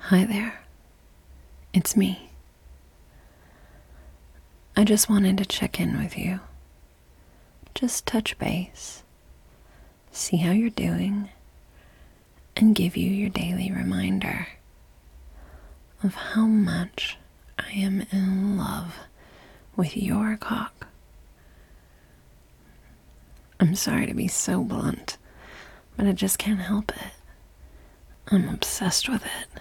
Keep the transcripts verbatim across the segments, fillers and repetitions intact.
Hi there, it's me. I just wanted to check in with you. Just touch base, see how you're doing, and give you your daily reminder of how much I am in love with your cock. I'm sorry to be so blunt, but I just can't help it. I'm obsessed with it.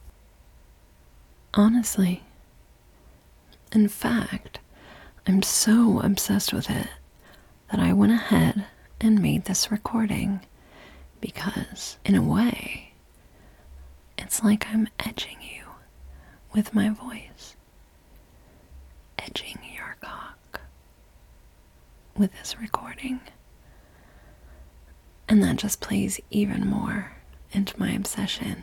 Honestly. In fact, I'm so obsessed with it that I went ahead and made this recording because, in a way, it's like I'm edging you with my voice. Edging your cock with this recording. And that just plays even more into my obsession.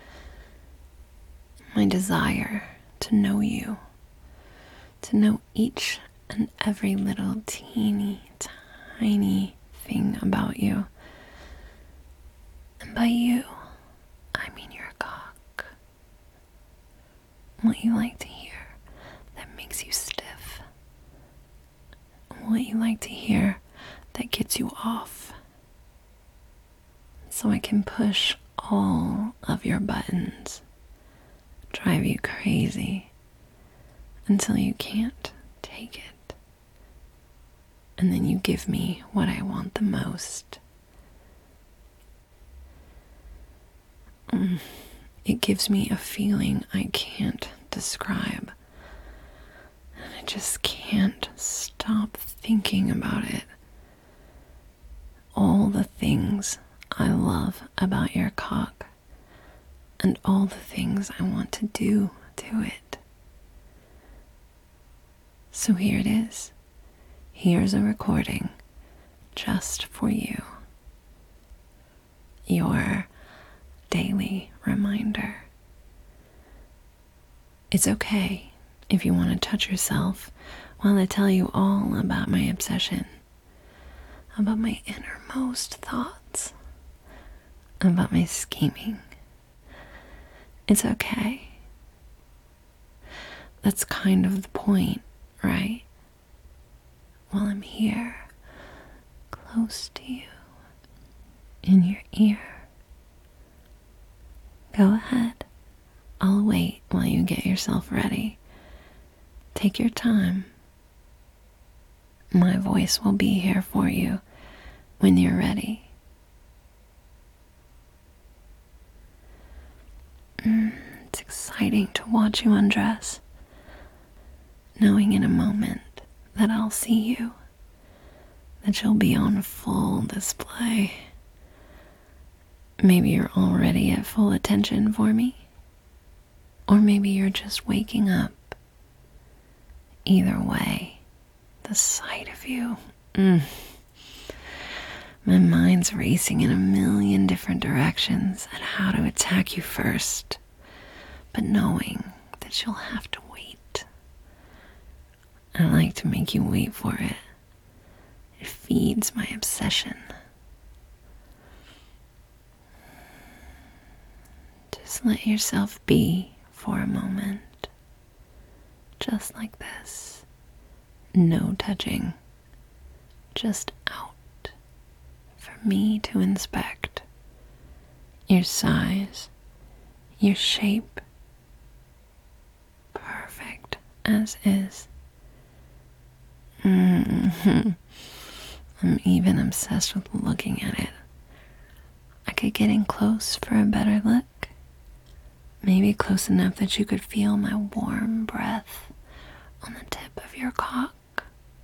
My desire to know you. To know each and every little teeny tiny thing about you. And by you, I mean your cock. What you like to hear that makes you stiff. What you like to hear that gets you off. So I can push all of your buttons. Drive you crazy. Until you can't take it. And then you give me what I want the most. Mm. It gives me a feeling I can't describe. And I just can't stop thinking about it. All the things I love about your cock. And all the things I want to do to it. So here it is. Here's a recording just for you. Your daily reminder. It's okay if you want to touch yourself while I tell you all about my obsession, about my innermost thoughts, about my scheming. It's okay. That's kind of the point. Right? While I'm here, close to you, in your ear. Go ahead. I'll wait while you get yourself ready. Take your time. My voice will be here for you when you're ready. Mm, it's exciting to watch you undress. Knowing in a moment that I'll see you, that you'll be on full display. Maybe you're already at full attention for me, or maybe you're just waking up. Either way, the sight of you, mm, my mind's racing in a million different directions at how to attack you first, but knowing that you'll have to wait. I like to make you wait for it. It feeds my obsession. Just let yourself be for a moment. Just like this. No touching. Just out. For me to inspect. Your size. Your shape. Perfect as is. Mm-hmm. I'm even obsessed with looking at it. I could get in close for a better look. Maybe close enough that you could feel my warm breath on the tip of your cock.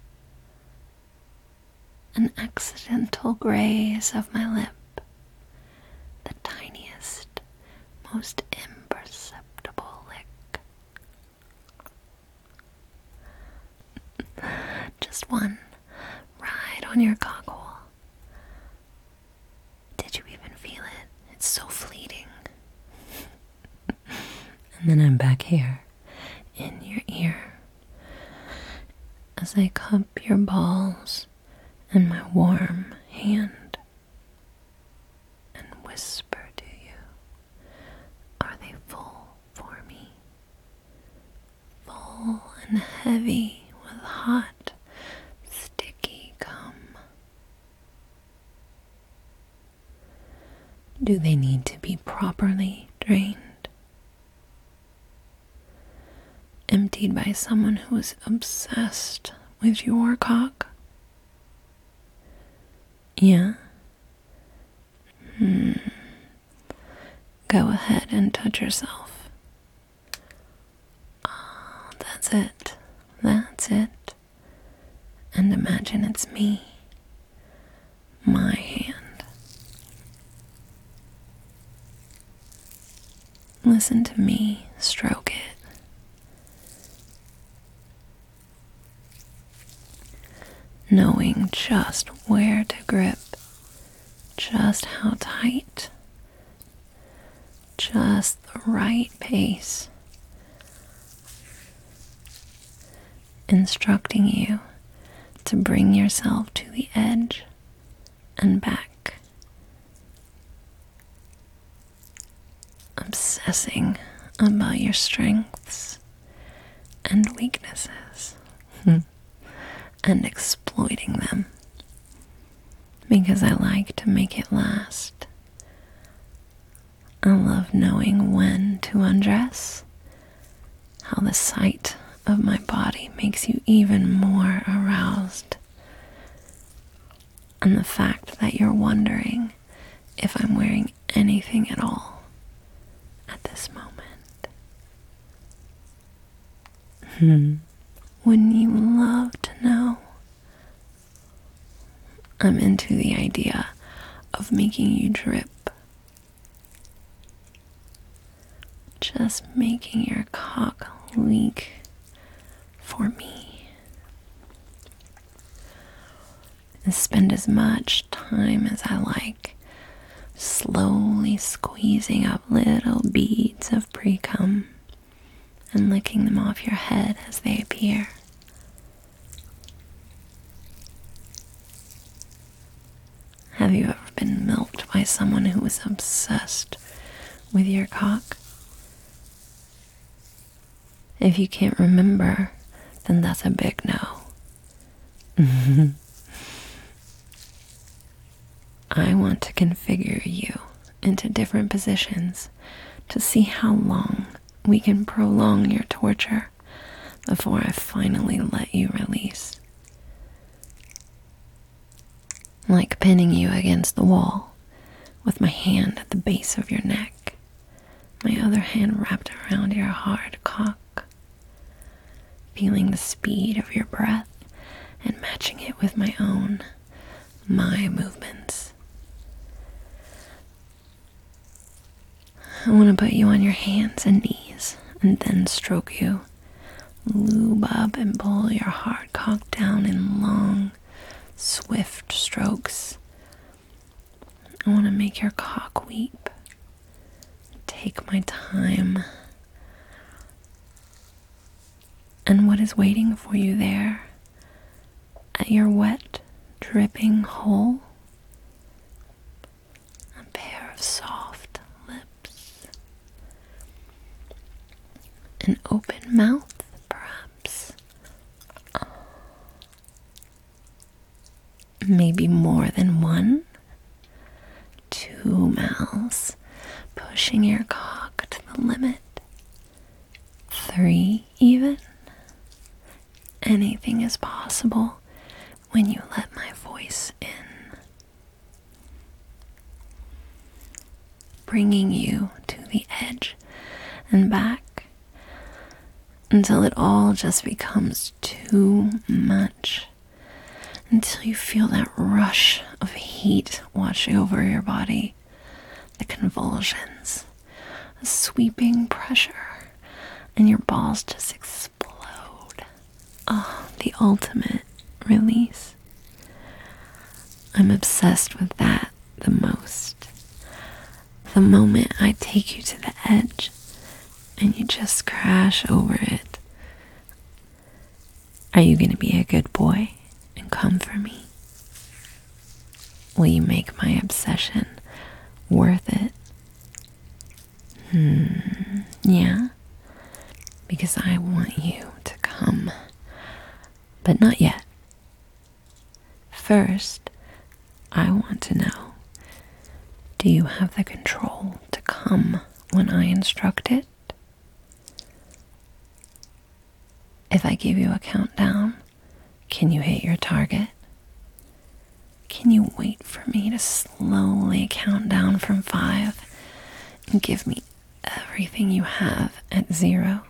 An accidental graze of my lip. The tiniest, most imperceptible lick. Just one right on your cock hole. Did you even feel it? It's so fleeting. And then I'm back here in your ear as I cup your balls in my warm hand and whisper to you, are they full? heavy with hot, sticky cum? Do they need to be properly drained? Emptied by someone who is obsessed with your cock? Yeah? Hmm. Go ahead and touch yourself. Oh, that's it. That's it. And imagine it's me. My hand. Listen to me stroke it. Knowing just where to grip, just how tight, just the right pace. Instructing you to bring yourself to the edge and back. Obsessing about your strengths and weaknesses. And exploiting them, because I like to make it last. I love knowing when to undress, how the sight of my body makes you even more aroused, and the fact that you're wondering if I'm wearing anything at all at this moment. Hmm. Wouldn't you love to know? I'm into the idea of making you drip. Just making your cock leak for me. And spend as much time as I like, slowly squeezing up little beads of pre-cum and licking them off your head as they appear. Have you ever been milked by someone who was obsessed with your cock? If you can't remember, then that's a big no. I want to configure you into different positions to see how long we can prolong your torture before I finally let you release. Like pinning you against the wall with my hand at the base of your neck, my other hand wrapped around your hard cock, feeling the speed of your breath and matching it with my own, my movements. I want to put you on your hands and knees and then stroke you, lube up and pull your hard cock down in long, swift strokes. I want to make your cock weep. Take my time. And what is waiting for you there at your wet, dripping hole? A pair of soft lips. An open mouth, perhaps. Maybe more than one. Two mouths pushing your cock to the limit. Three even. Anything is possible when you let my voice in. Bringing you to the edge and back until it all just becomes too much. Until you feel that rush of heat wash over your body, the convulsions, a sweeping pressure, and your balls just explode. Oh, the ultimate release. I'm obsessed with that the most. The moment I take you to the edge and you just crash over it. Are you going to be a good boy and come for me? Will you make my obsession worth it? Hmm, yeah, because I want you to come But not yet. First, I want to know, do you have the control to come when I instruct it? If I give you a countdown, can you hit your target? Can you wait for me to slowly count down from five and give me everything you have at zero?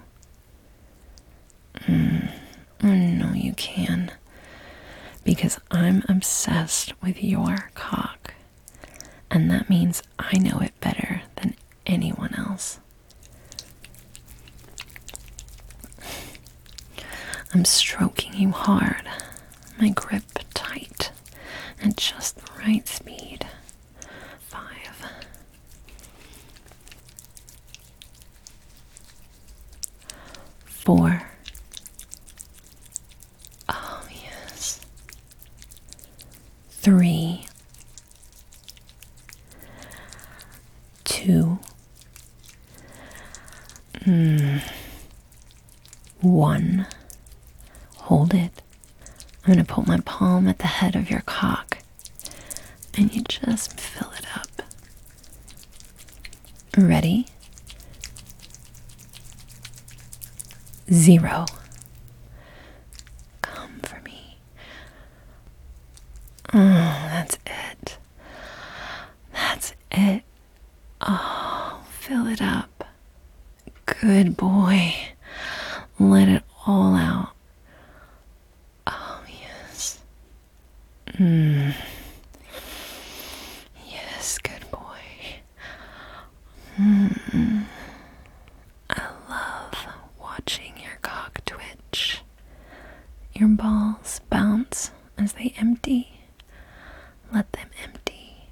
Mm, I know you can, because I'm obsessed with your cock, and that means I know it better than anyone else. I'm stroking you hard, my grip tight, at just the right speed. Five. Four. Oh, yes. Three. Two. Mm. One. Hold it. I'm going to put my palm at the head of your cock, and you just fill it up. Ready? Zero. Come for me. Oh, that's it. That's it. Oh, fill it up. Good boy. Let it all out. Oh, yes. Mm. Yes, good boy. Mm. I love watching your cock twitch. Your balls bounce as they empty. Let them empty.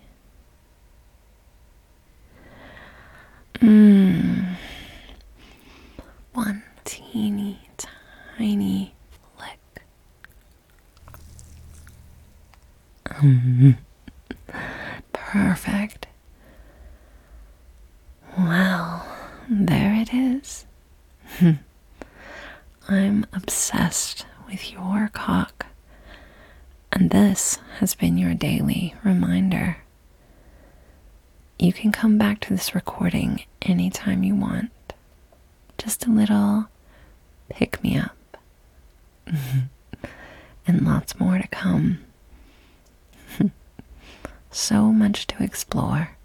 Mmm. One teeny tiny lick. Mm. Perfect. Well, there it is. I'm obsessed with your cock, and this has been your daily reminder. You can come back to this recording anytime you want. Just a little pick me up. And lots more to come. So much to explore.